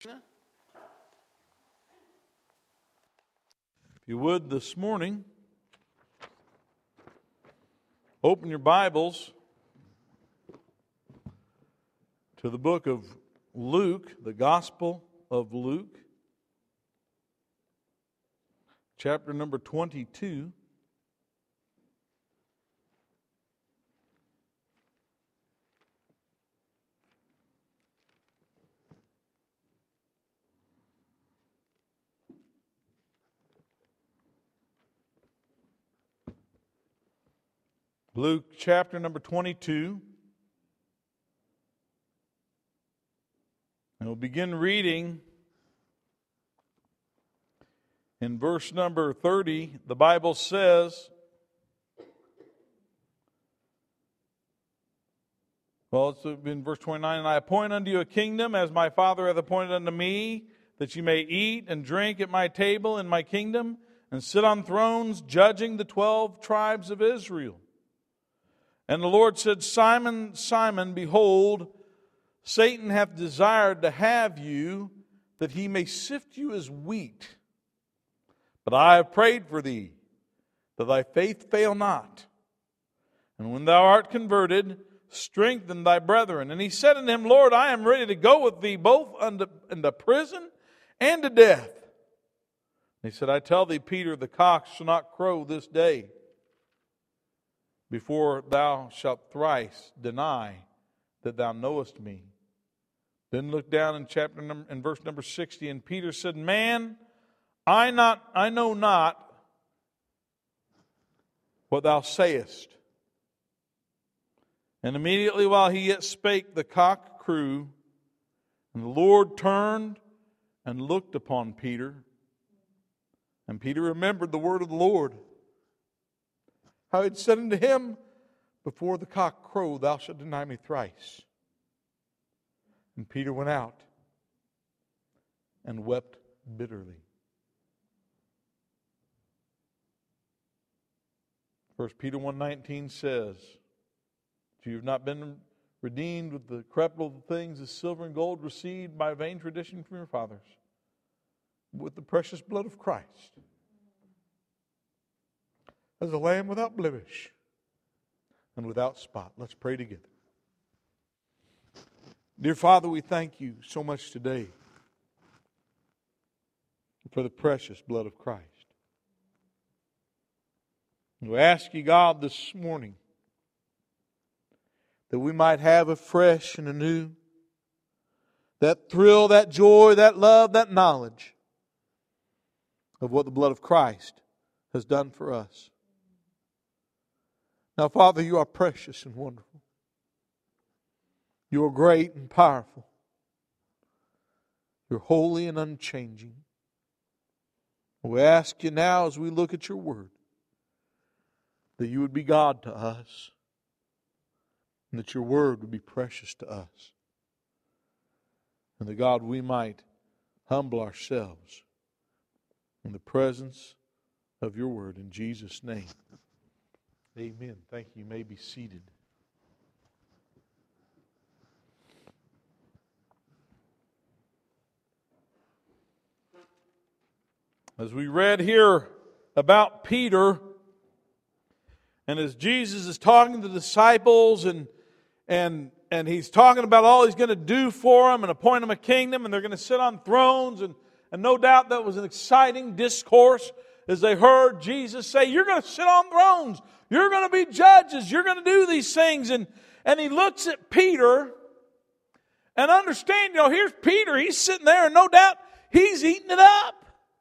If you would this morning, open your Bibles to the book of Luke, the Gospel of Luke, chapter number 22. Luke chapter number 22. And we'll begin reading in verse number 30. The Bible says, it's in verse 29, "And I appoint unto you a kingdom, as my Father hath appointed unto me, that you may eat and drink at my table in my kingdom, and sit on thrones, judging the 12 tribes of Israel. And the Lord said, Simon, Simon, behold, Satan hath desired to have you, that he may sift you as wheat. But I have prayed for thee, that thy faith fail not. And when thou art converted, strengthen thy brethren. And he said unto him, Lord, I am ready to go with thee both unto prison and to death. And he said, I tell thee, Peter, the cock shall not crow this day, before thou shalt thrice deny that thou knowest me. Then look down in verse number 60, and Peter said, Man, I know not what thou sayest. And immediately while he yet spake, the cock crew, and the Lord turned and looked upon Peter. And Peter remembered the word of the Lord, how he had said unto him, Before the cock crow, thou shalt deny me thrice. And Peter went out and wept bitterly. 1 Peter 1:19 says, You have not been redeemed with the corruptible things as silver and gold received by vain tradition from your fathers, but with the precious blood of Christ, as a lamb without blemish and without spot. Let's pray together. Dear Father, we thank you so much today for the precious blood of Christ. We ask you, God, this morning that we might have afresh and anew that thrill, that joy, that love, that knowledge of what the blood of Christ has done for us. Now, Father, you are precious and wonderful. You are great and powerful. You're holy and unchanging. We ask you now as we look at your word that you would be God to us and that your word would be precious to us. And that, God, we might humble ourselves in the presence of your word. In Jesus' name, amen. Thank you. You may be seated. As we read here about Peter, and as Jesus is talking to the disciples, and he's talking about all he's going to do for them and appoint them a kingdom, and they're going to sit on thrones, and no doubt that was an exciting discourse as they heard Jesus say, you're going to sit on thrones, you're going to be judges, you're going to do these things. And he looks at Peter, and understand, here's Peter, he's sitting there, and no doubt he's eating it up.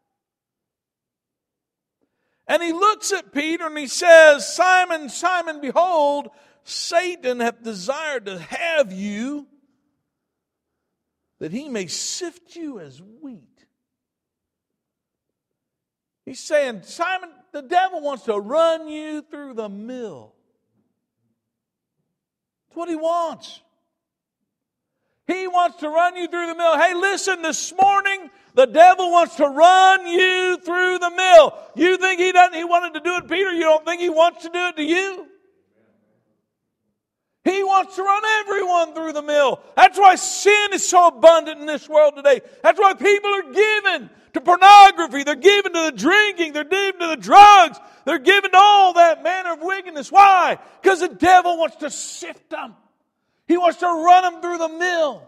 And he looks at Peter and he says, Simon, Simon, behold, Satan hath desired to have you, that he may sift you as wheat. He's saying, Simon, the devil wants to run you through the mill. That's what he wants. He wants to run you through the mill. Hey, listen, this morning, the devil wants to run you through the mill. You think he wanted to do it, Peter? You don't think he wants to do it to you? He wants to run everyone through the mill. That's why sin is so abundant in this world today. That's why people are given to pornography. They're given to the drinking. They're given to the drugs. They're given to all that manner of wickedness. Why? Because the devil wants to sift them. He wants to run them through the mill.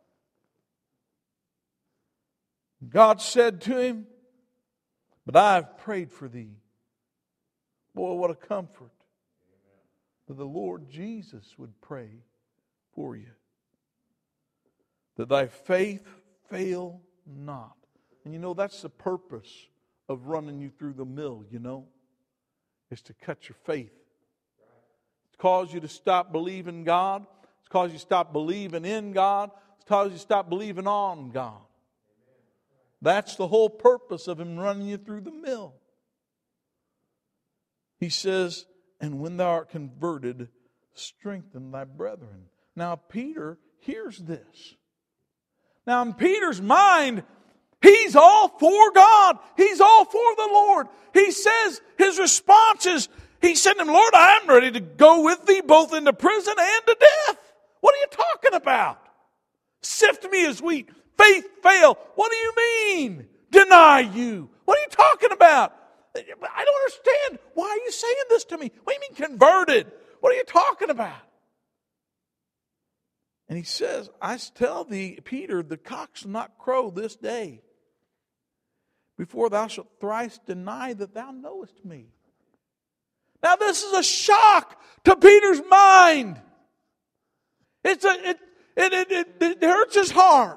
God said to him, "But I have prayed for thee." Boy, what a comfort that the Lord Jesus would pray for you. That thy faith fail not. And you know, that's the purpose of running you through the mill, you know, is to cut your faith. It's cause you to stop believing God. It's cause you to stop believing in God. It's cause you to stop believing on God. That's the whole purpose of Him running you through the mill. He says, "And when thou art converted, strengthen thy brethren." Now Peter hears this. Now in Peter's mind, he's all for God. He's all for the Lord. He says, his response is, he said to him, "Lord, I am ready to go with thee both into prison and to death." What are you talking about? Sift me as wheat. Faith fail. What do you mean? Deny you. What are you talking about? I don't understand. Why are you saying this to me? What do you mean converted? What are you talking about? And he says, "I tell thee, Peter, the cock shall not crow this day before thou shalt thrice deny that thou knowest me." Now this is a shock to Peter's mind. It hurts his heart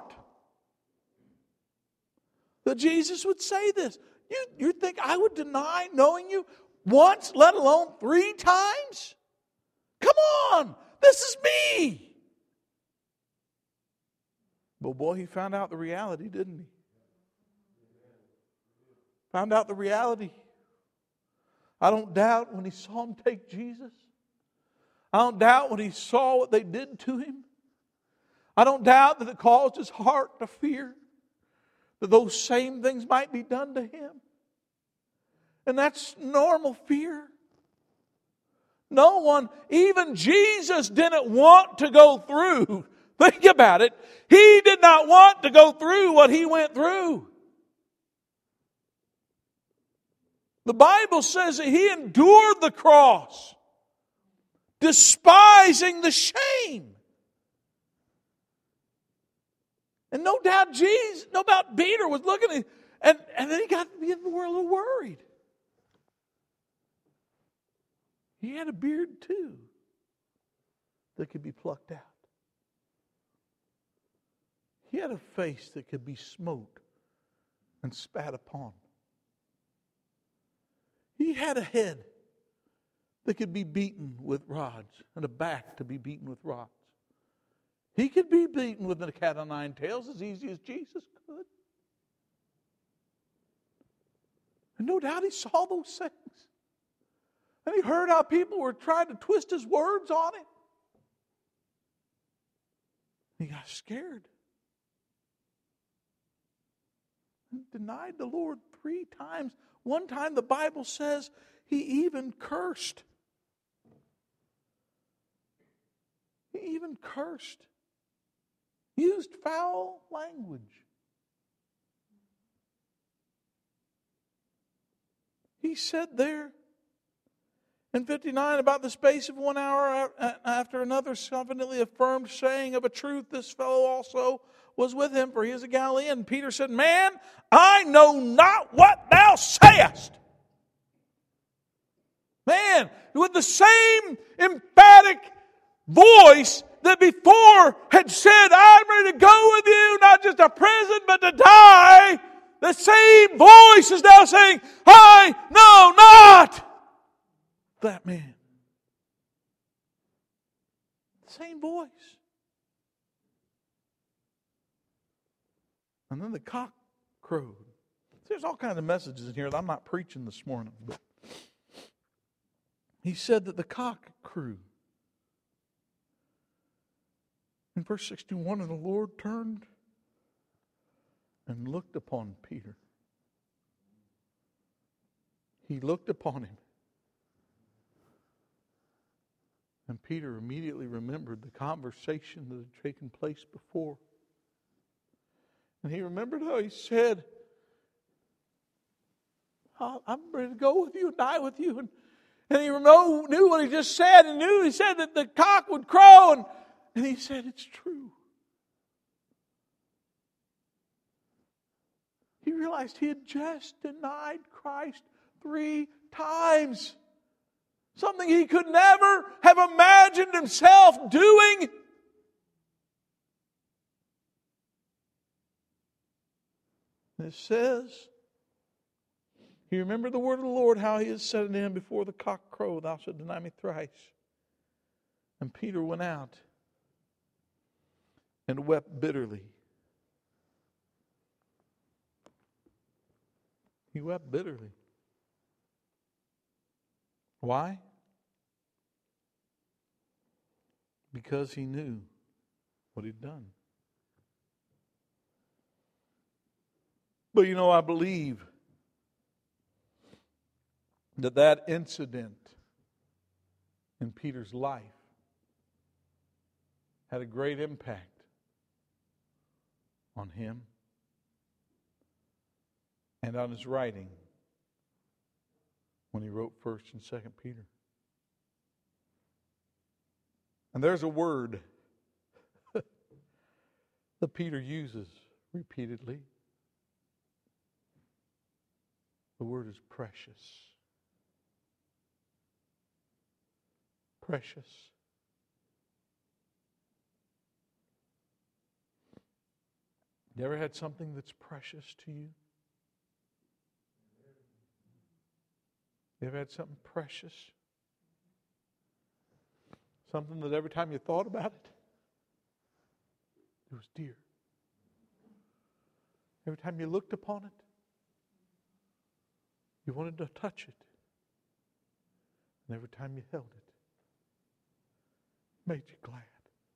that Jesus would say this. You think I would deny knowing you once, let alone 3 times? Come on, this is me. But boy, he found out the reality, didn't he? Found out the reality. I don't doubt when he saw him take Jesus. I don't doubt when he saw what they did to him. I don't doubt that it caused his heart to fear that those same things might be done to him. And that's normal fear. No one, even Jesus, didn't want to go through. Think about it. He did not want to go through what he went through. The Bible says that he endured the cross, despising the shame. And no doubt Peter was looking at it, and then he got to be a little worried. He had a beard too that could be plucked out. He had a face that could be smote and spat upon. He had a head that could be beaten with rods and a back to be beaten with rods. He could be beaten with a cat o' nine tails as easy as Jesus could. And no doubt he saw those things. And he heard how people were trying to twist his words on it. He got scared. He denied the Lord 3 times. One time the Bible says he even cursed. He even cursed. Used foul language. He said there in 59, about the space of 1 hour after another confidently affirmed, saying, "Of a truth this fellow also was with him, for he is a Galilean." And Peter said, "Man, I know not what thou sayest." Man, with the same emphatic voice that before had said, "I'm ready to go with you, not just to prison, but to die," the same voice is now saying, "I know not that man." Same voice. And then the cock crowed. There's all kinds of messages in here that I'm not preaching this morning. But he said that the cock crew. In verse 61, and the Lord turned and looked upon Peter. He looked upon him. And Peter immediately remembered the conversation that had taken place before. And he remembered how he said, I'm ready to go with you and die with you. And he knew what he just said, and knew he said that the cock would crow. And he said, it's true. He realized he had just denied Christ 3 times. Something he could never have imagined himself doing. And it says, he remembered the word of the Lord, how he had said unto him, before the cock crow, thou shalt deny me thrice. And Peter went out and wept bitterly. He wept bitterly. Why? Because he knew what he'd done. But I believe that incident in Peter's life had a great impact on him and on his writing when he wrote 1st and 2nd Peter. And there's a word that Peter uses repeatedly. The word is precious. Precious. You ever had something that's precious to you? You ever had something precious? Something that every time you thought about it, it was dear. Every time you looked upon it, you wanted to touch it. And every time you held it, it made you glad.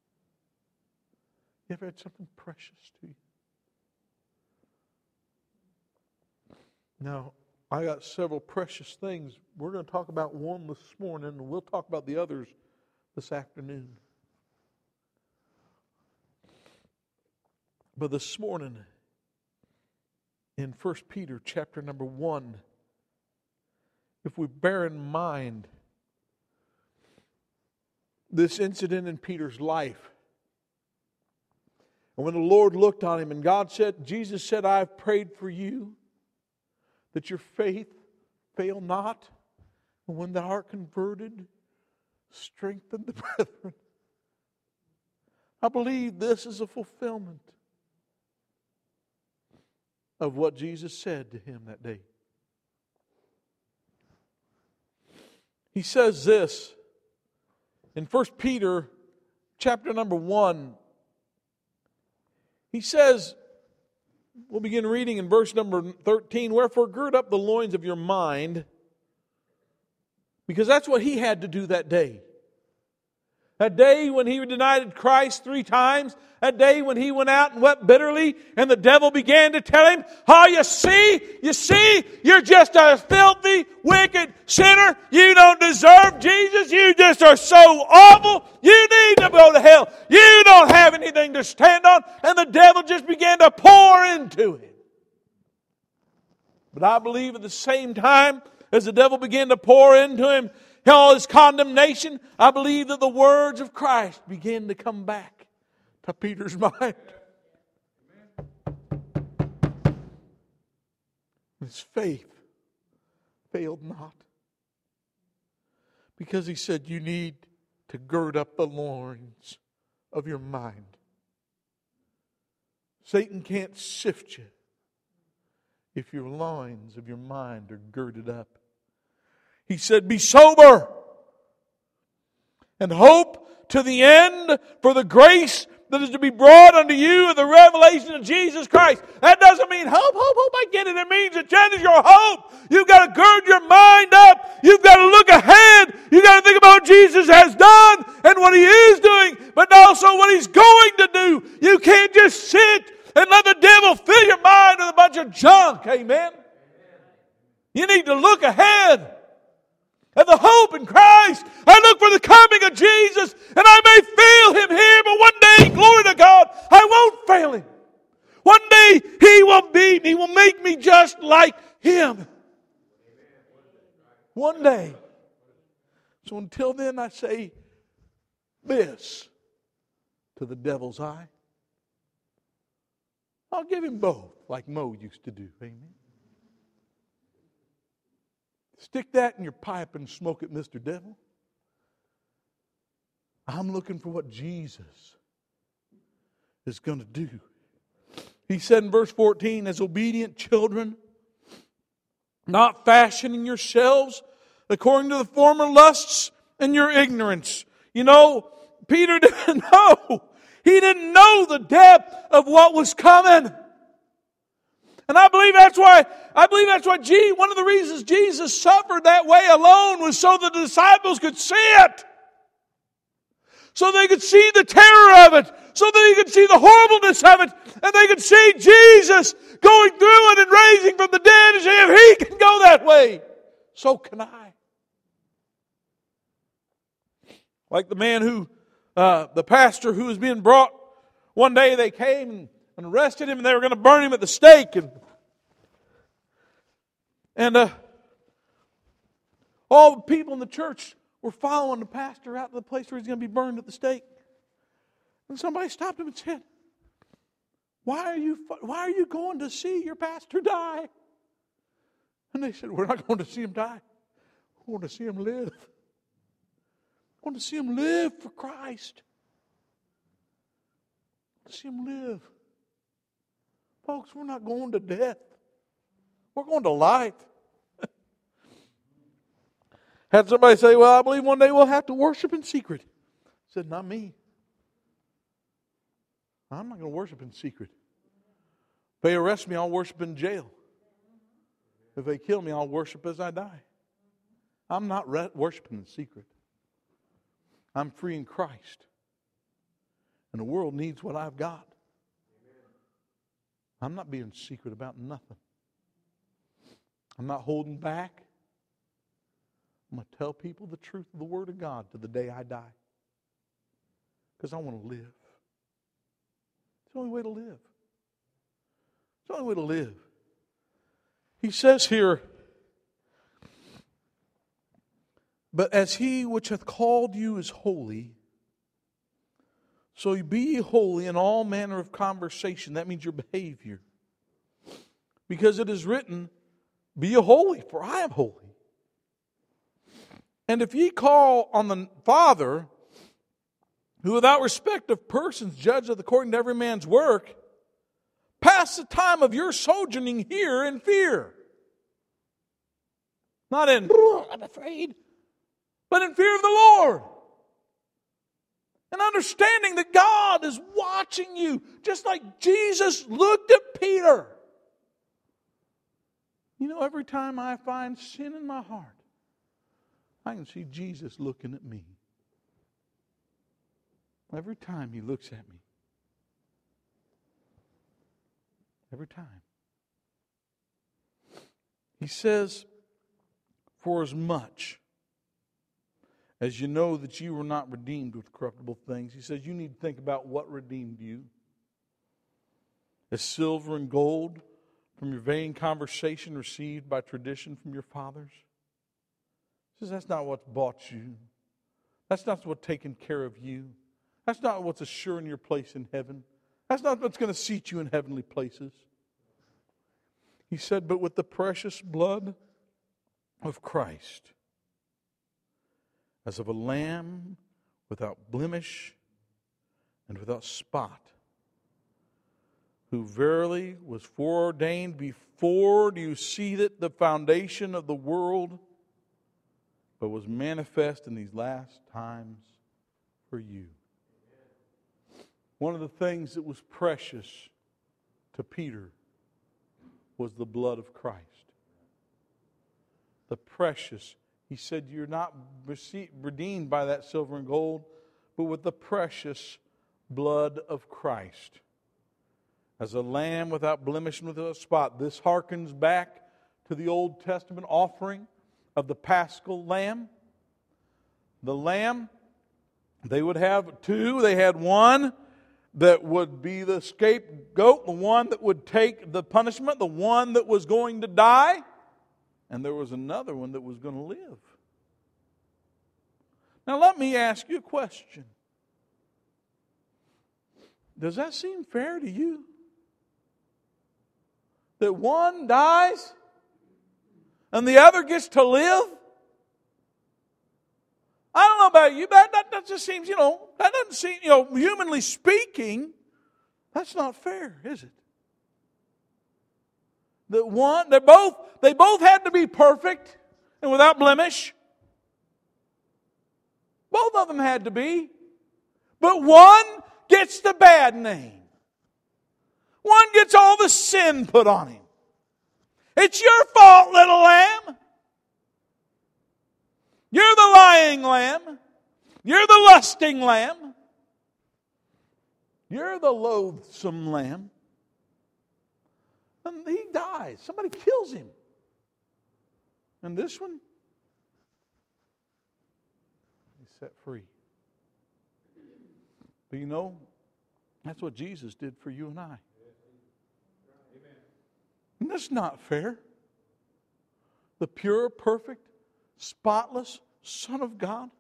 You ever had something precious to you? Now, I got several precious things. We're going to talk about one this morning, and we'll talk about the others this afternoon. But this morning, in 1 Peter chapter number 1, if we bear in mind this incident in Peter's life, and when the Lord looked on him, and Jesus said, I have prayed for you, that your faith fail not, and when thou art converted, strengthen the brethren. I believe this is a fulfillment of what Jesus said to him that day. He says this in 1 Peter chapter number 1. He says, we'll begin reading in verse number 13. Wherefore gird up the loins of your mind, because that's what he had to do that day. That day when he denied Christ 3 times. That day when he went out and wept bitterly, and the devil began to tell him, you see, you're just a filthy, wicked sinner. You don't deserve Jesus. You just are so awful. You need to go to hell. You don't have anything to stand on. And the devil just began to pour into him. But I believe at the same time, as the devil began to pour into him all his condemnation, I believe that the words of Christ began to come back to Peter's mind. His faith failed not. Because he said, you need to gird up the loins of your mind. Satan can't sift you if your loins of your mind are girded up. He said, be sober and hope to the end for the grace that is to be brought unto you in the revelation of Jesus Christ. That doesn't mean hope, I get it. It means it changes your hope. You've got to gird your mind up. You've got to look ahead. You've got to think about what Jesus has done and what He is doing, but also what He's going to do. You can't just sit and let the devil fill your mind with a bunch of junk. Amen? You need to look ahead. and the hope in Christ. I look for the coming of Jesus, and I may fail Him here, but one day, glory to God, I won't fail Him. One day He will be, He will make me just like Him. One day. So until then, I say this to the devil's eye. I'll give him both, like Mo used to do. Amen. Stick that in your pipe and smoke it, Mr. Devil. I'm looking for what Jesus is going to do. He said in verse 14, as obedient children, not fashioning yourselves according to the former lusts and your ignorance. You know, Peter didn't know. He didn't know the depth of what was coming. And I believe that's why one of the reasons Jesus suffered that way alone was so the disciples could see it. So they could see the terror of it. So they could see the horribleness of it. And they could see Jesus going through it and raising from the dead and say, if He can go that way, so can I. Like the man the pastor who was being brought, one day they came and arrested him and they were going to burn him at the stake. And all the people in the church were following the pastor out to the place where he's going to be burned at the stake. And somebody stopped him and said, why are you going to see your pastor die? And they said, we're not going to see him die. We're going to see him live. I want to see him live for Christ. I want to see him live. Folks, we're not going to death. We're going to life. Had somebody say, well, I believe one day we'll have to worship in secret. I said, not me. I'm not going to worship in secret. If they arrest me, I'll worship in jail. If they kill me, I'll worship as I die. I'm not worshiping in secret. I'm free in Christ. And the world needs what I've got. I'm not being secret about nothing. I'm not holding back. I'm going to tell people the truth of the Word of God to the day I die. Because I want to live. It's the only way to live. It's the only way to live. He says here, but as He which hath called you is holy, so be ye holy in all manner of conversation. That means your behavior. Because it is written, be ye holy, for I am holy. And if ye call on the Father, who without respect of persons judgeth according to every man's work, pass the time of your sojourning here in fear. Not in, I'm afraid, but in fear of the Lord. And understanding that God is watching you, just like Jesus looked at Peter. You know, every time I find sin in my heart, I can see Jesus looking at me. Every time He looks at me. Every time. He says, for as much as you know that you were not redeemed with corruptible things. He says you need to think about what redeemed you. As silver and gold from your vain conversation received by tradition from your fathers. He says that's not what's bought you. That's not what's taken care of you. That's not what's assuring your place in heaven. That's not what's going to seat you in heavenly places. He said, but with the precious blood of Christ, as of a lamb without blemish and without spot, who verily was foreordained before, do you see that, the foundation of the world, but was manifest in these last times for you. One of the things that was precious to Peter was the blood of Christ. The precious. He said, you're not redeemed by that silver and gold, but with the precious blood of Christ. As a lamb without blemish and without spot. This harkens back to the Old Testament offering of the Paschal lamb. The lamb, they would have two. They had one that would be the scapegoat, the one that would take the punishment, the one that was going to die. And there was another one that was going to live. Now let me ask you a question. Does that seem fair to you? That one dies and the other gets to live? I don't know about you, but that just seems, that doesn't seem, humanly speaking, that's not fair, is it? That one, they both had to be perfect and without blemish. Both of them had to be. But one gets the bad name. One gets all the sin put on him. It's your fault, little lamb. You're the lying lamb. You're the lusting lamb. You're the loathsome lamb. And he dies. Somebody kills him. And this one, he's set free. But that's what Jesus did for you and I. And that's not fair. The pure, perfect, spotless Son of God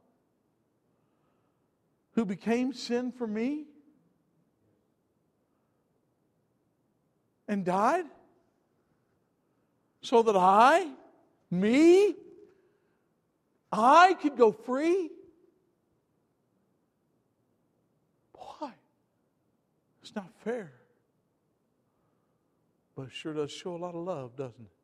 who became sin for me and died so that I could go free. Boy, it's not fair. But it sure does show a lot of love, doesn't it?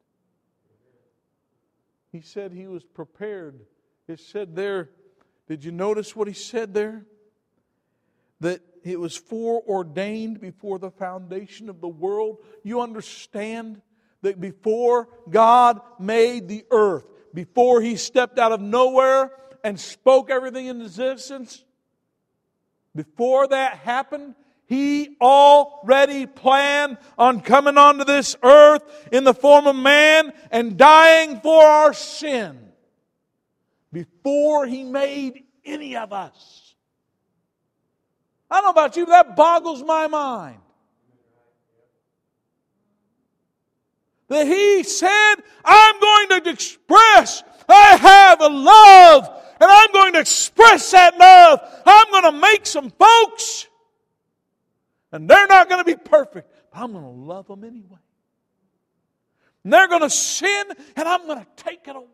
He said He was prepared. It said there, did you notice what He said there? That it was foreordained before the foundation of the world. You understand that before God made the earth, before He stepped out of nowhere and spoke everything into existence, before that happened, He already planned on coming onto this earth in the form of man and dying for our sin before He made any of us. I don't know about you, but that boggles my mind. That He said, I'm going to express, I have a love, and I'm going to express that love. I'm going to make some folks, and they're not going to be perfect, but I'm going to love them anyway. And they're going to sin, and I'm going to take it away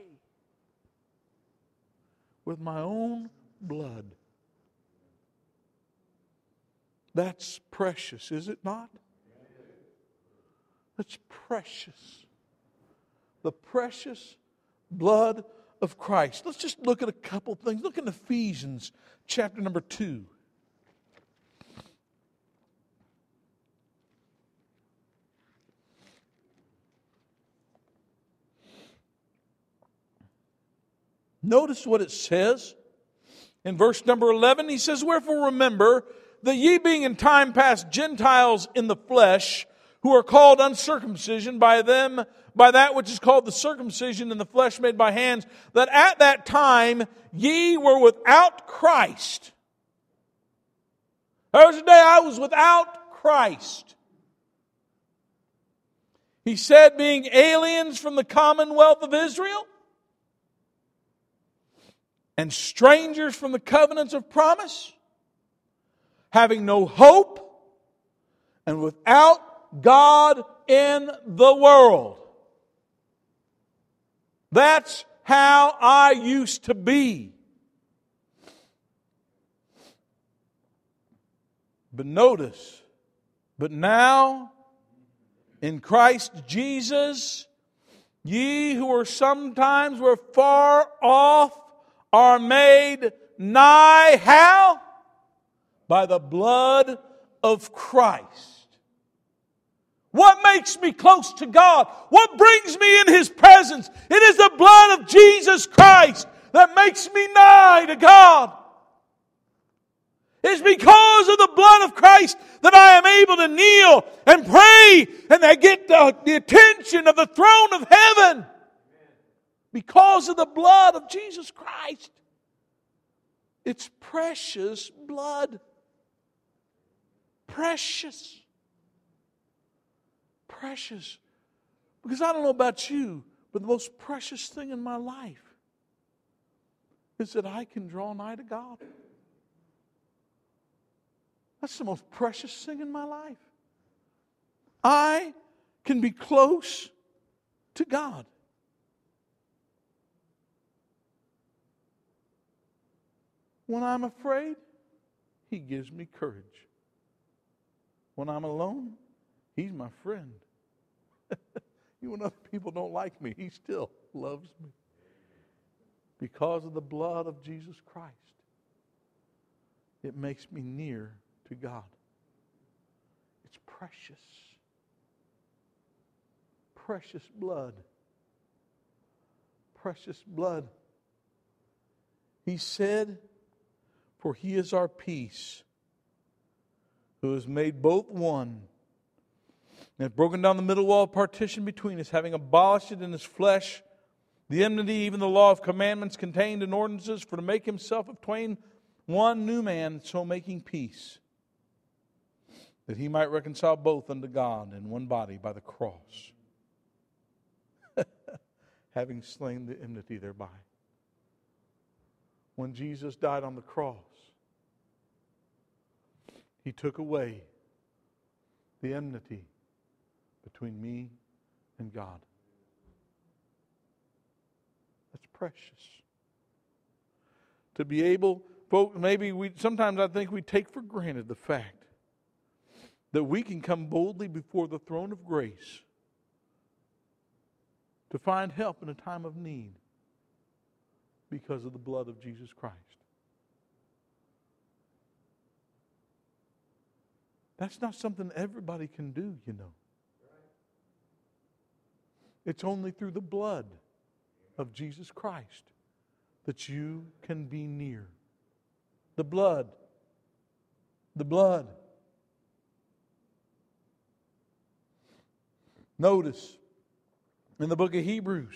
with my own blood. That's precious, is it not? That's precious. The precious blood of Christ. Let's just look at a couple things. Look in Ephesians chapter number 2. Notice what it says. In verse number 11, he says, Wherefore remember that ye being in time past Gentiles in the flesh, who are called uncircumcision by that which is called the circumcision in the flesh made by hands, that at that time ye were without Christ. There was a day I was without Christ. He said, being aliens from the commonwealth of Israel, and strangers from the covenants of promise, having no hope, and without God in the world. That's how I used to be. But notice, but now in Christ Jesus, ye who were sometimes were far off are made nigh, how? By the blood of Christ. What makes me close to God? What brings me in His presence? It is the blood of Jesus Christ that makes me nigh to God. It's because of the blood of Christ that I am able to kneel and pray and I get the attention of the throne of heaven. because of the blood of Jesus Christ. It's precious blood. Precious. Precious. Because I don't know about you, but the most precious thing in my life is that I can draw nigh to God. That's the most precious thing in my life. I can be close to God. When I'm afraid, He gives me courage. When I'm alone, He's my friend. Even when other people don't like me, He still loves me. Because of the blood of Jesus Christ, it makes me near to God. It's precious. Precious blood. Precious blood. He said, for He is our peace, who has made both one, and has broken down the middle wall of partition between us, having abolished it in His flesh, the enmity, even the law of commandments contained in ordinances, for to make Himself of twain one new man, so making peace, that He might reconcile both unto God in one body by the cross, having slain the enmity thereby. When Jesus died on the cross, He took away the enmity between me and God. That's precious. To be able, folks, sometimes I think we take for granted the fact that we can come boldly before the throne of grace to find help in a time of need because of the blood of Jesus Christ. That's not something everybody can do, you know. It's only through the blood of Jesus Christ that you can be near. The blood. The blood. Notice in the book of Hebrews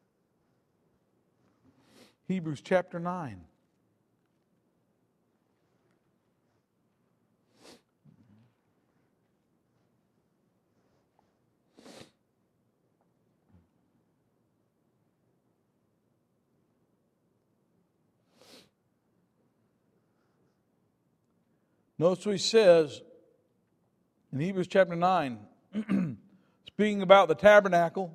chapter 9. Notice what he says in Hebrews chapter 9, speaking about the tabernacle.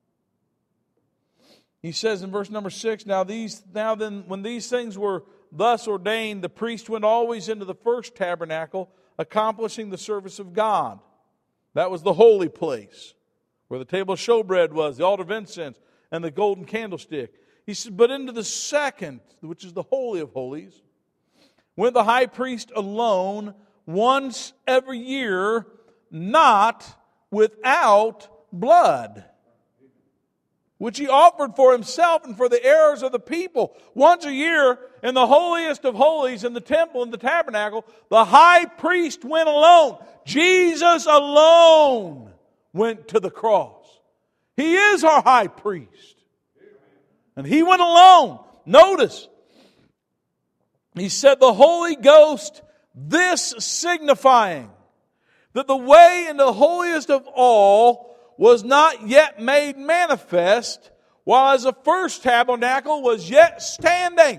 He says in verse number 6, Now then, when these things were thus ordained, the priest went always into the first tabernacle, accomplishing the service of God. That was the holy place, where the table of showbread was, the altar of incense, and the golden candlestick. He said, but into the second, which is the Holy of Holies, went the high priest alone once every year, not without blood, which he offered for himself and for the errors of the people. Once a year, in the holiest of holies, in the temple, in the tabernacle, the high priest went alone. Jesus alone went to the cross. He is our high priest. And He went alone. Notice, he said, the Holy Ghost, this signifying that the way into the holiest of all was not yet made manifest, while as the first tabernacle was yet standing.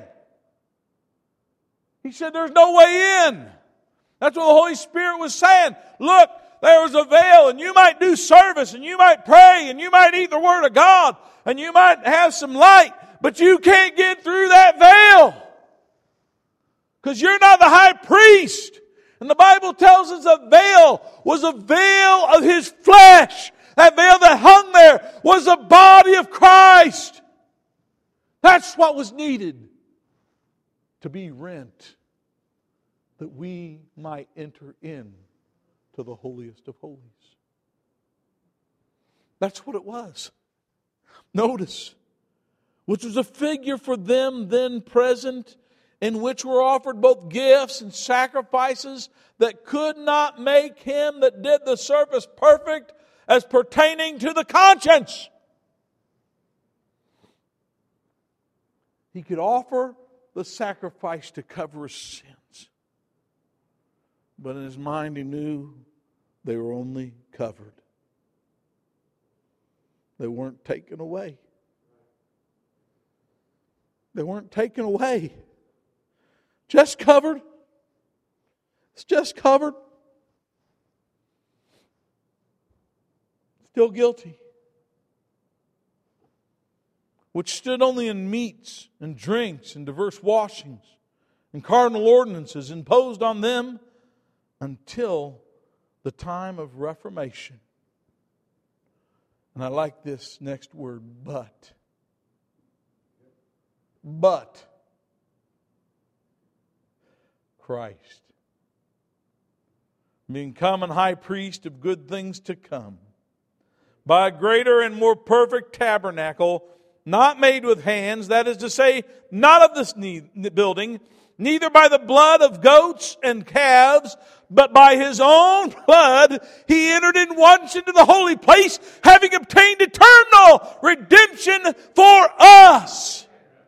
He said there's no way in. That's what the Holy Spirit was saying. Look, there was a veil, and you might do service, and you might pray, and you might eat the Word of God, and you might have some light, but you can't get through that veil. Because you're not the high priest. And the Bible tells us the veil was a veil of His flesh. That veil that hung there was the body of Christ. That's what was needed to be rent, that we might enter in to the holiest of holies. That's what it was. Notice, which was a figure for them then present, in which were offered both gifts and sacrifices that could not make him that did the service perfect as pertaining to the conscience. He could offer the sacrifice to cover his sins. But in his mind he knew they were only covered. They weren't taken away. They weren't taken away. Just covered. It's just covered. Still guilty. Which stood only in meats and drinks and diverse washings and cardinal ordinances imposed on them until the time of Reformation. And I like this next word, but. But Christ, being common high priest of good things to come, by a greater and more perfect tabernacle, not made with hands, that is to say, not of this building, neither by the blood of goats and calves, but by His own blood, He entered in once into the holy place, having obtained eternal redemption for us.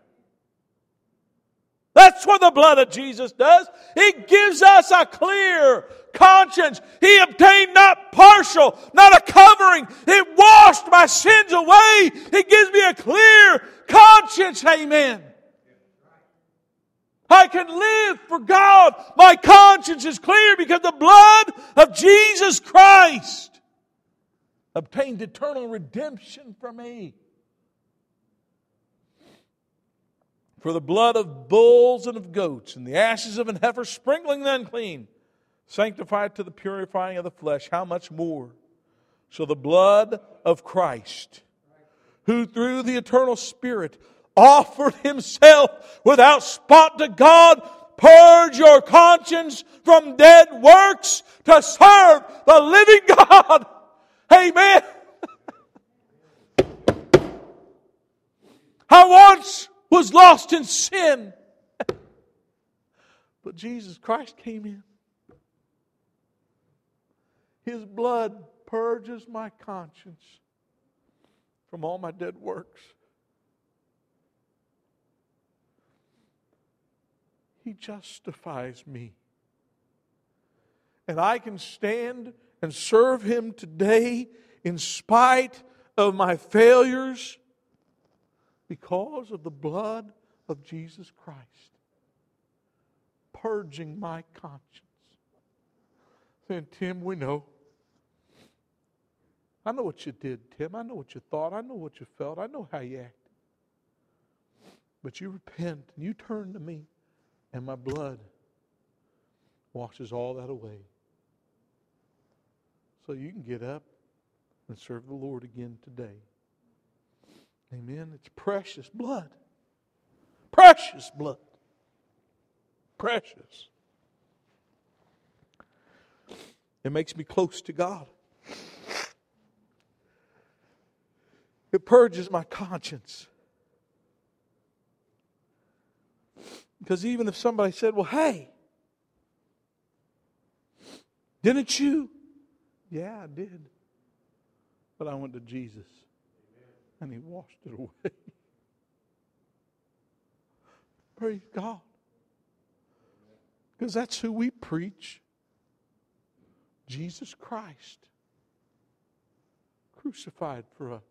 That's what the blood of Jesus does. It gives us a clear conscience. He obtained not partial, not a covering. It washed my sins away. It gives me a clear conscience. Amen. I can live for God. My conscience is clear because the blood of Jesus Christ obtained eternal redemption for me. For the blood of bulls and of goats and the ashes of an heifer sprinkling the unclean, sanctified to the purifying of the flesh, how much more shall the blood of Christ, who through the eternal Spirit offered Himself without spot to God, purge your conscience from dead works to serve the living God. Amen. I once was lost in sin, but Jesus Christ came in. His blood purges my conscience from all my dead works. He justifies me. And I can stand and serve Him today in spite of my failures because of the blood of Jesus Christ purging my conscience. Saying, Tim, we know. I know what you did, Tim. I know what you thought. I know what you felt. I know how you acted. But you repent and you turn to me, and my blood washes all that away. So you can get up and serve the Lord again today. Amen. It's precious blood. Precious blood. Precious. It makes me close to God. It purges my conscience. Because even if somebody said, well, hey, didn't you? Yeah, I did. But I went to Jesus. And He washed it away. Praise God. Because that's who we preach. Jesus Christ. Crucified for us.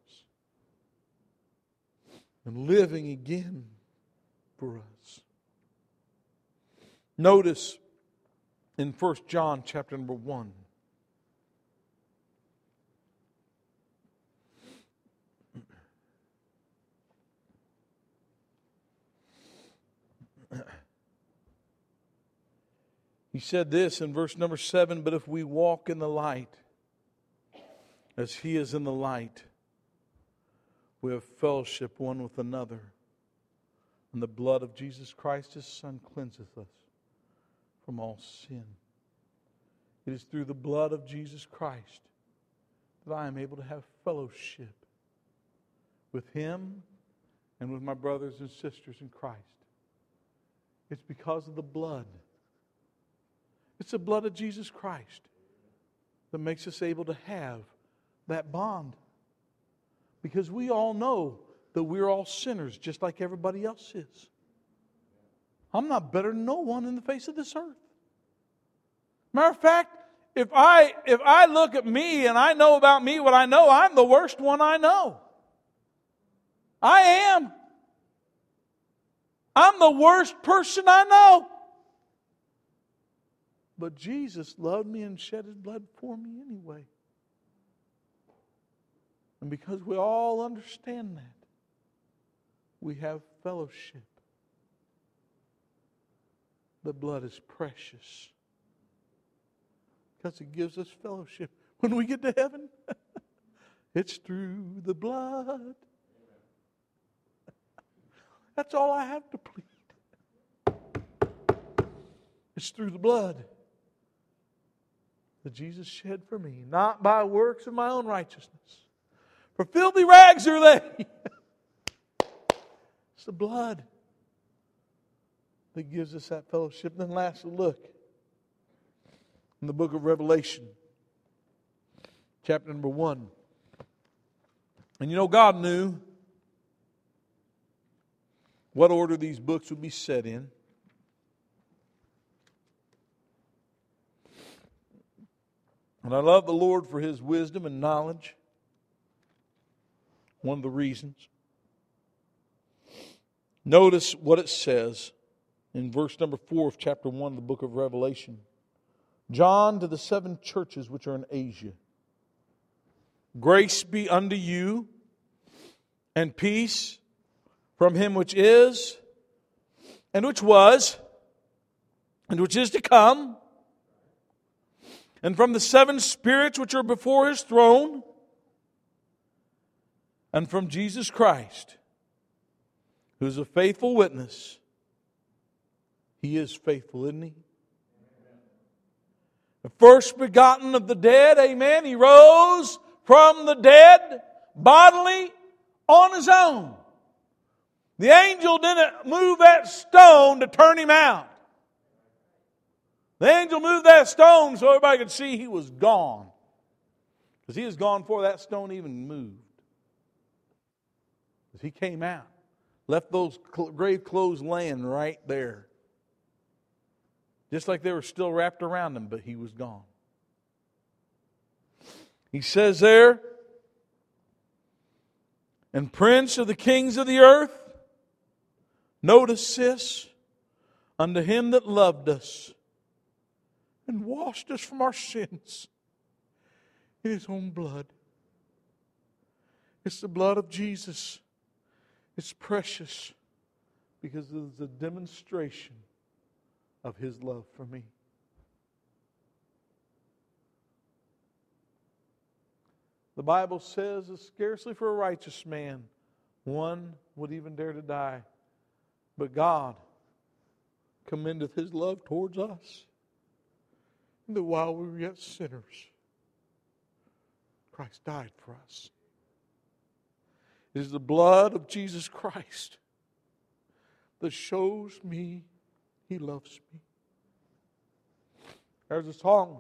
And living again for us. Notice in 1 John chapter number 1. He said this in verse number 7, but if we walk in the light, as He is in the light, we have fellowship one with another. And the blood of Jesus Christ, His Son, cleanseth us from all sin. It is through the blood of Jesus Christ that I am able to have fellowship with Him and with my brothers and sisters in Christ. It's because of the blood. It's the blood of Jesus Christ that makes us able to have that bond. Because we all know that we're all sinners just like everybody else is. I'm not better than no one in the face of this earth. Matter of fact, if I look at me and I know about me what I know, I'm the worst one I know. I am. I'm the worst person I know. But Jesus loved me and shed His blood for me anyway. And because we all understand that, we have fellowship. The blood is precious because it gives us fellowship. When we get to heaven, it's through the blood. That's all I have to plead. It's through the blood that Jesus shed for me, not by works of my own righteousness. For filthy rags are they. It's the blood that gives us that fellowship. Then lastly, look in the book of Revelation, chapter number 1. And you know, God knew what order these books would be set in. And I love the Lord for His wisdom and knowledge. One of the reasons. Notice what it says in verse number 4 of chapter 1 of the book of Revelation. John, to the 7 churches which are in Asia. Grace be unto you, and peace from Him which is, and which was, and which is to come, and from the 7 spirits which are before His throne, and from Jesus Christ, who is a faithful witness. He is faithful, isn't He? The first begotten of the dead, amen. He rose from the dead bodily on His own. The angel didn't move that stone to turn Him out. The angel moved that stone so everybody could see He was gone. Because He was gone before that stone even moved. Because He came out. Left those grave clothes laying right there. Just like they were still wrapped around Him, but He was gone. He says there, and Prince of the kings of the earth, notice this, unto Him that loved us and washed us from our sins in His own blood. It's the blood of Jesus. It's precious because it's a demonstration of His love for me. The Bible says that scarcely for a righteous man one would even dare to die. But God commendeth His love towards us, that while we were yet sinners, Christ died for us. It is the blood of Jesus Christ that shows me He loves me. There's a song.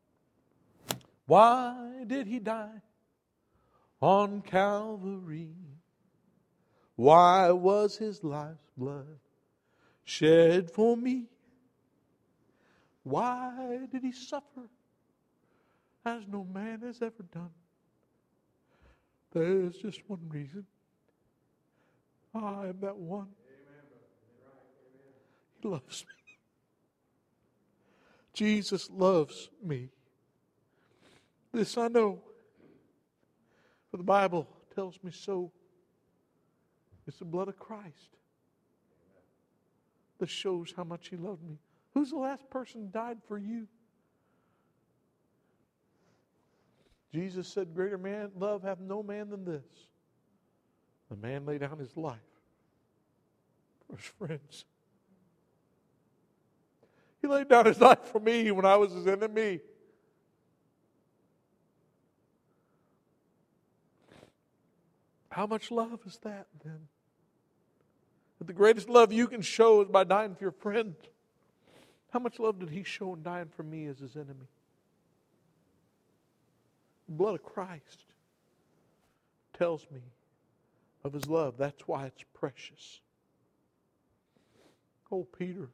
Why did He die on Calvary? Why was His life's blood shed for me? Why did He suffer as no man has ever done? There's just one reason. I am that one. He loves me. Jesus loves me. This I know. For the Bible tells me so. It's the blood of Christ that shows how much He loved me. Who's the last person who died for you? Jesus said, greater man, love hath no man than this. The man laid down his life for his friends. He laid down His life for me when I was His enemy. How much love is that then? But the greatest love you can show is by dying for your friend. How much love did He show in dying for me as His enemy? The blood of Christ tells me of His love. That's why it's precious. Oh, Peter.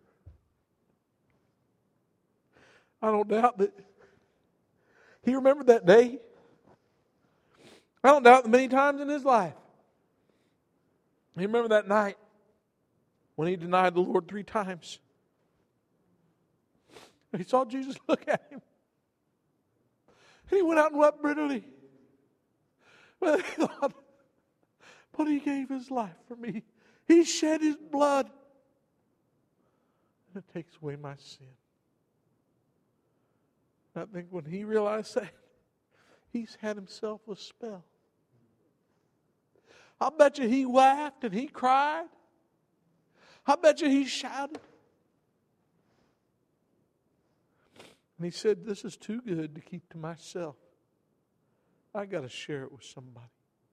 I don't doubt that he remembered that day. I don't doubt that many times in his life. He remembered that night when he denied the Lord 3 times. He saw Jesus look at him. And he went out and wept bitterly. But he thought, but he gave his life for me. He shed his blood. And it takes away my sin. I think when he realized that, he's had himself a spell. I bet you he laughed and he cried. I bet you he shouted. And he said, this is too good to keep to myself. I got to share it with somebody.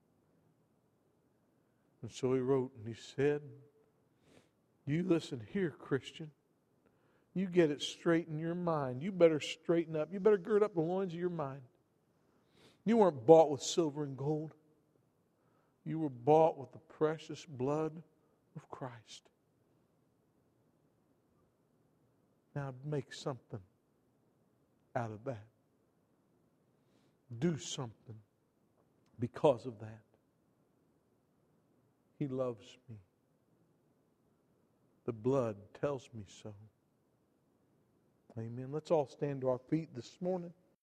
And so he wrote and he said, you listen here, Christian. You get it straight in your mind. You better straighten up. You better gird up the loins of your mind. You weren't bought with silver and gold. You were bought with the precious blood of Christ. Now make something out of that. Do something because of that. He loves me. The blood tells me so. Amen. Let's all stand to our feet this morning.